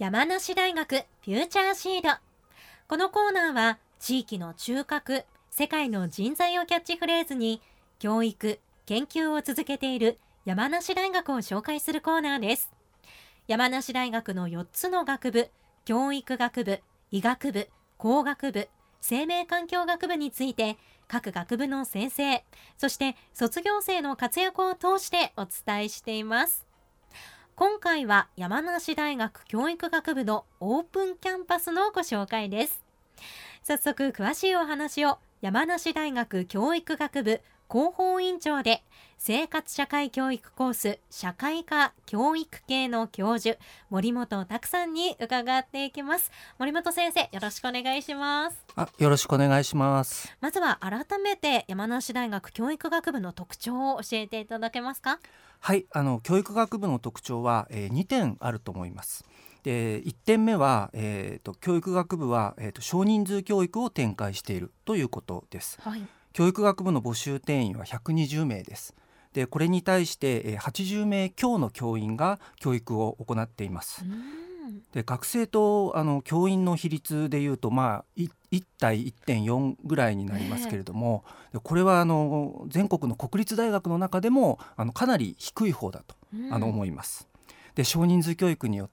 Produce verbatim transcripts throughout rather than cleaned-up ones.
山梨大学フューチャーシード。このコーナーは地域の中核、世界の人材をキャッチフレーズに教育・研究を続けている山梨大学を紹介するコーナーです。山梨大学のよっつの学部、教育学部、医学部、工学部、生命環境学部について各学部の先生、そして卒業生の活躍を通してお伝えしています。今回は山梨大学教育学部のオープンキャンパスのご紹介です。早速詳しいお話を山梨大学教育学部広報委員長で生活社会教育コース社会科教育系の教授森本拓さんに伺っていきます。森本先生、よろしくお願いします。 あ、よろしくお願いします。 まずは改めて山梨大学教育学部の特徴を教えていただけますか？ はい、あの教育学部の特徴は、えー、にてんあると思います。でいってんめは、えー、と教育学部は、えー、と少人数教育を展開しているということです。 はい、 教育学部の募集定員はひゃくにじゅうめいです。でこれに対して、えー、はちじゅうめい強の教員が教育を行っています。で学生とあの教員の比率でいうと、まあ、いち対 いってんよん ぐらいになりますけれども、えー、これはあの全国の国立大学の中でもあのかなり低い方だと、うん、あの思います。で少人数教育によって、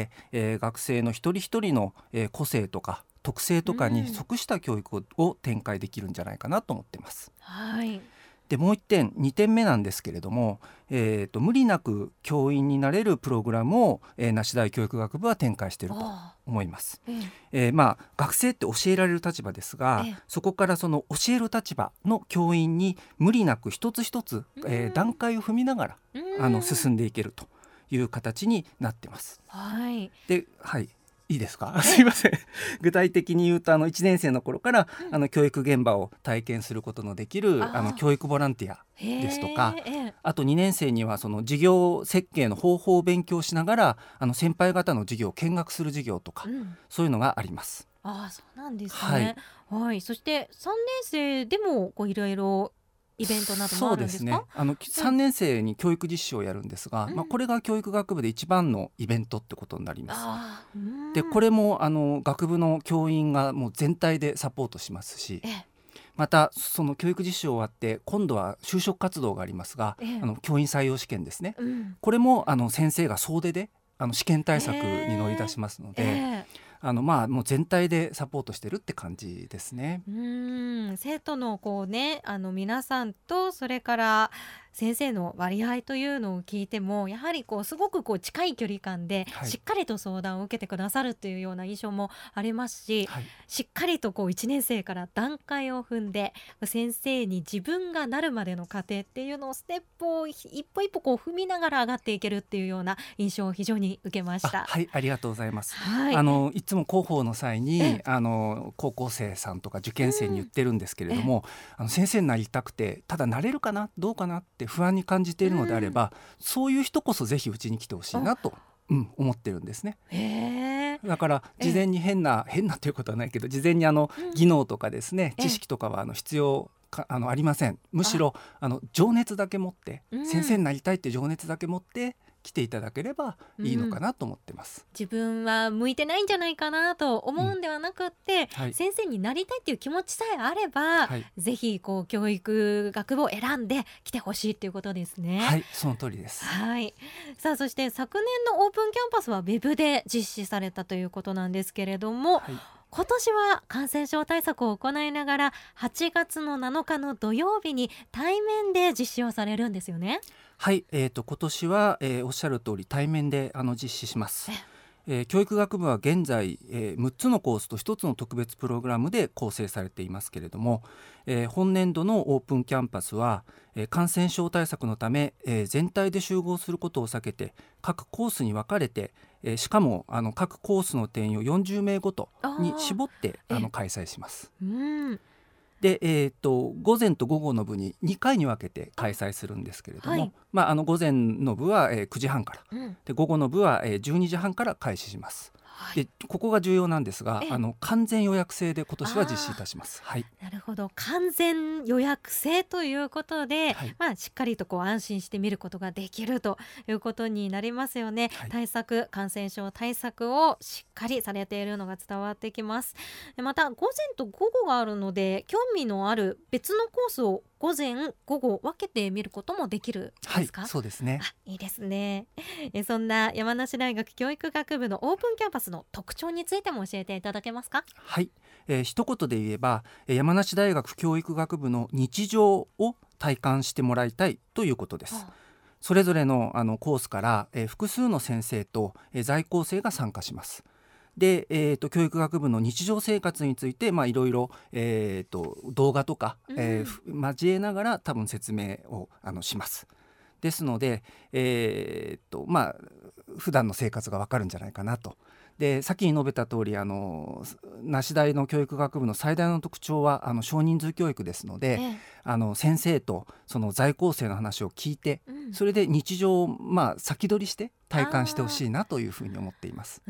えー、学生の一人一人の、えー、個性とか特性とかに即した教育 を,、うん、を展開できるんじゃないかなと思っています。 はい。でもういってんにてんめなんですけれども、えー、と無理なく教員になれるプログラムを、えー、梨大教育学部は展開していると思います。えーえーまあ、学生って教えられる立場ですが、えー、そこからその教える立場の教員に無理なく一つ一つ、えー、段階を踏みながらあの進んでいけるという形になってます。 はい。 で、はい、いいですか？すいません。具体的に言うとあのいちねん生の頃から、うん、あの教育現場を体験することのできるあの教育ボランティアですとか、あとにねん生にはその授業設計の方法を勉強しながらあの先輩方の授業を見学する授業とか、うん、そういうのがあります。 あ、そうなんですね。はいはい、そしてさんねん生でもこういろいろイベントなどもあるんですか？ そうですね、あのさんねん生に教育実習をやるんですが、うん、まあ、これが教育学部で一番のイベントってことになります。あ、うん、でこれもあの学部の教員がもう全体でサポートしますし、ええ、またその教育実習終わって今度は就職活動がありますが、ええ、あの教員採用試験ですね、うん、これもあの先生が総出であの試験対策に乗り出しますので、ええあのまあ、もう全体でサポートしてるって感じですね。 うーん、生徒のこう、ね、あの皆さんとそれから先生の割合というのを聞いてもやはりこうすごくこう近い距離感でしっかりと相談を受けてくださるというような印象もありますし、はい、しっかりとこういちねん生から段階を踏んで先生に自分がなるまでの過程っていうのをステップを一歩一歩こう踏みながら上がっていけるっていうような印象を非常に受けました。 はい、ありがとうございます。 はい、 あのいつも広報の際にあの高校生さんとか受験生に言ってるんですけれども、うん、あの先生になりたくてただなれるかなどうかなって不安に感じているのであれば、うん、そういう人こそぜひうちに来てほしいなと、うん、思ってるんですね。 へー。 だから事前に変な変なということはないけど事前にあの技能とかですね、うん、知識とかはあの必要かあのありません。むしろあの情熱だけ持って、うん、先生になりたいって情熱だけ持って来ていただければいいのかなと思ってます、 うん、自分は向いてないんじゃないかなと思うんではなくって、うん、はい、先生になりたいっていう気持ちさえあれば、はい、ぜひこう教育学部を選んで来てほしいっていうことですね。 はい、その通りです。 はい、さあそして昨年のオープンキャンパスはウェブで実施されたということなんですけれども、はい、今年は感染症対策を行いながらはちがつのなのかの土曜日に対面で実施をされるんですよね。 はい、えー、と今年は、えー、おっしゃる通り対面であの実施します。えー、教育学部は現在、えー、むっつのコースとひとつの特別プログラムで構成されていますけれども、えー、本年度のオープンキャンパスは、えー、感染症対策のため、えー、全体で集合することを避けて各コースに分かれて、えー、しかもあの各コースの定員をよんじゅうめいごとに絞ってあの開催します。うん、でえー、と午前と午後の部ににかいに分けて開催するんですけれども、はい、まあ、あの午前の部は、えー、くじはんから、うん、で午後の部は、えー、じゅうにじはんから開始します。 はい、 でここが重要なんですが、 ええ、 あの完全予約制で今年は実施いたします。はい、 なるほど、完全予約制ということで、 はい、 まあ、しっかりとこう安心して見ることができるということになりますよね。 はい、 対策、感染症対策をしっかりされているのが伝わってきます。でまた午前と午後があるので、興味のある別のコースを午前午後分けてみることもできるんですか？ はい、そうですね。 あ、いいですね。えそんな山梨大学教育学部のオープンキャンパスの特徴についても教えていただけますか？ はい、えー一言で言えば、えー山梨大学教育学部の日常を体感してもらいたいということです。 あそれぞれのあのコースから、えー複数の先生と、えー在校生が参加します。で、えーと教育学部の日常生活について、まあ、いろいろ、えーと動画とか、えーふ交えながら多分説明をあのします。ですので、えーとまあ、普段の生活がわかるんじゃないかなと。で先に述べた通り、あの梨大の教育学部の最大の特徴はあの少人数教育ですので、 ええ、 あの先生とその在校生の話を聞いて、 うんそれで日常を、まあ、先取りして体感してほしいなというふうに思っています。 うん、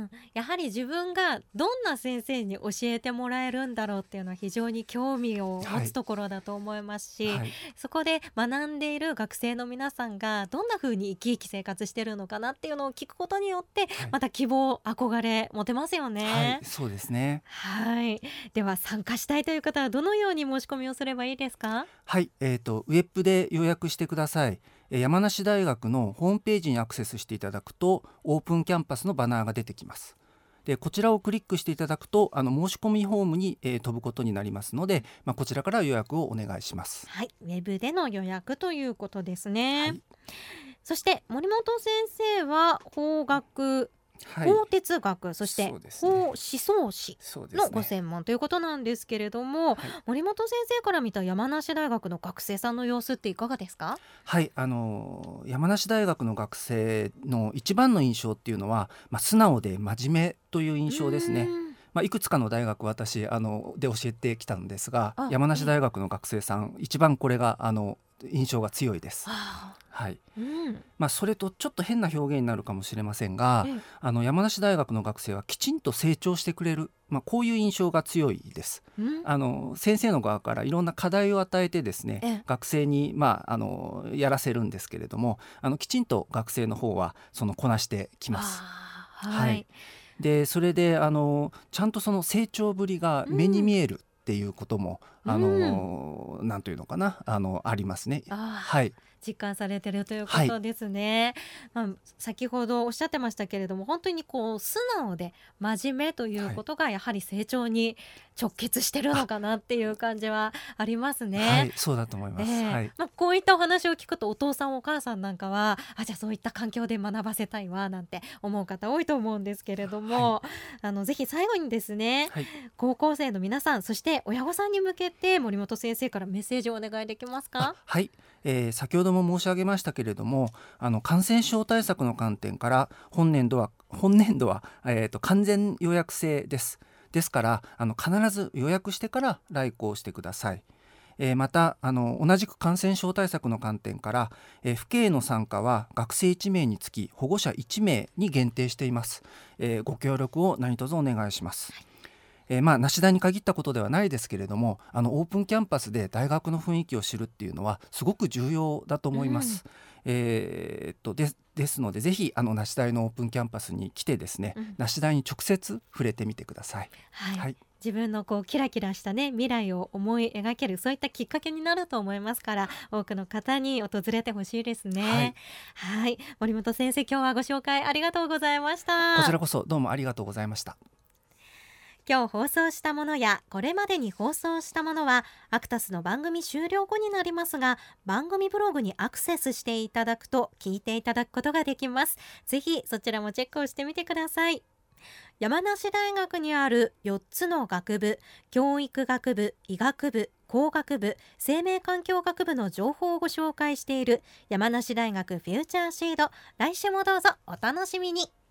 やはり自分がどんな先生に教えてもらえるんだろうっていうのは非常に興味を持つところだと思いますし、 はい、 そこで学んでいる学生の皆さんがどんな風に生き生き生活してるのかなっていうのを聞くことによって、 はいまた希望、憧れ持てますよはね。 い、そうですね。 はい、では参加したいという方はどのように申し込みをすればいいですか？ はい、えーと、ウェブで予約してください。えー山梨大学のホームページにアクセスしていただくとオープンキャンパスのバナーが出てきます。でこちらをクリックしていただくとあの申し込みフォームに、えー飛ぶことになりますので、まあ、こちらから予約をお願いします。 はい、ウェブでの予約ということですね。 はい、 そして森本先生は法学、 はい、 法哲学、そしてそうですね法思想史のそうですね。 ご専門ということなんですけれども、 はい森本先生から見た山梨大学の学生さんの様子っていかがですか？ はい、あのー山梨大学の学生の一番の印象っていうのは、まあ、素直で真面目という印象ですね。 うーんまあ、いくつかの大学私あので教えてきたんですが、 あ山梨大学の学生さん一番これがあの印象が強いです。 あはいうんまあ、それとちょっと変な表現になるかもしれませんが、 ええあの山梨大学の学生はきちんと成長してくれる、まあ、こういう印象が強いです。 うんあの先生の側からいろんな課題を与えてですね、 ええ学生に、まあ、あのやらせるんですけれども、あのきちんと学生の方はそのこなしてきます。 あーはい、 はいでそれであのちゃんとその成長ぶりが目に見えるっていうことも、 うんあのなんというのかなあのありますね。 あーはい実感されてるということですね。まあ、先ほどおっしゃってましたけれども、本当にこう素直で真面目ということがやはり成長に直結してるのかなっていう感じはありますね。 はいそうだと思います。 ええはいまあ、こういったお話を聞くとお父さんお母さんなんかはあじゃあそういった環境で学ばせたいわなんて思う方多いと思うんですけれども、あのぜひ最後にですね、 はい高校生の皆さんそして親御さんに向けて森本先生からメッセージをお願いできますか？ あはい、えー先ほども申し上げましたけれども、あの感染症対策の観点から本年度は本年度は、えーと完全予約制です。ですからあの必ず予約してから来校してください。えーまたあの同じく感染症対策の観点から、えー父兄の参加は学生いち名につき保護者いち名に限定しています。えーご協力を何卒お願いします。えーまあ、梨大に限ったことではないですけれども、あのオープンキャンパスで大学の雰囲気を知るっていうのはすごく重要だと思います。えーっとでですのでぜひあの梨大のオープンキャンパスに来てですね、 うん梨大に直接触れてみてください。 はいはい自分のこうキラキラしたね未来を思い描けるそういったきっかけになると思いますから多くの方に訪れてほしいですね。はい森本先生今日はご紹介ありがとうございました。 こちらこそどうもありがとうございました。 今日放送したものやこれまでに放送したものはアクタスの番組終了後になりますが番組ブログにアクセスしていただくと聞いていただくことができます。ぜひそちらもチェックをしてみてください。山梨大学にあるよっつの学部、教育学部、医学部、工学部、生命環境学部の情報をご紹介している山梨大学フューチャーシード、来週もどうぞお楽しみに。